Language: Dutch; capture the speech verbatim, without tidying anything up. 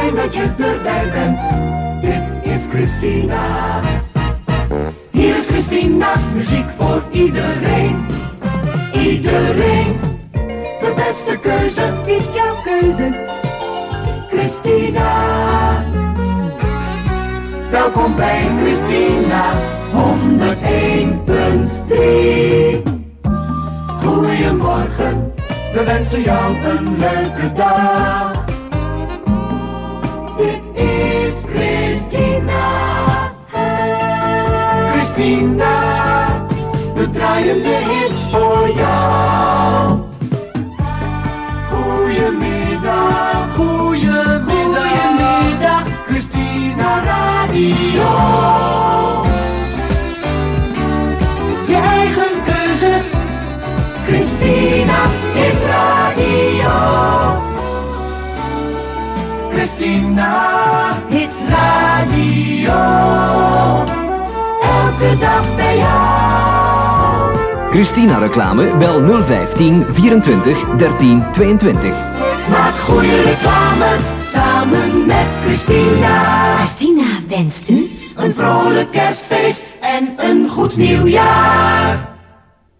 fijn dat je erbij bent. Dit is Christina. Hier is Christina, muziek voor iedereen. Iedereen. De beste keuze is jouw keuze. Christina. Welkom bij Christina, honderd één punt drie. Goedemorgen, we wensen jou een leuke dag. Dit is Christina. Christina, we draaien de hits voor jou. Goedemiddag, goedemiddag, goedemiddag, Christina Radio. Je eigen keuze, Christina Hit Radio. Christina Hit Radio. Elke dag bij jou. Christina reclame, bel nul vijftien vierentwintig dertien tweeëntwintig. Maak goede reclame samen met Christina. Christina wenst u een vrolijk kerstfeest en een goed nieuwjaar.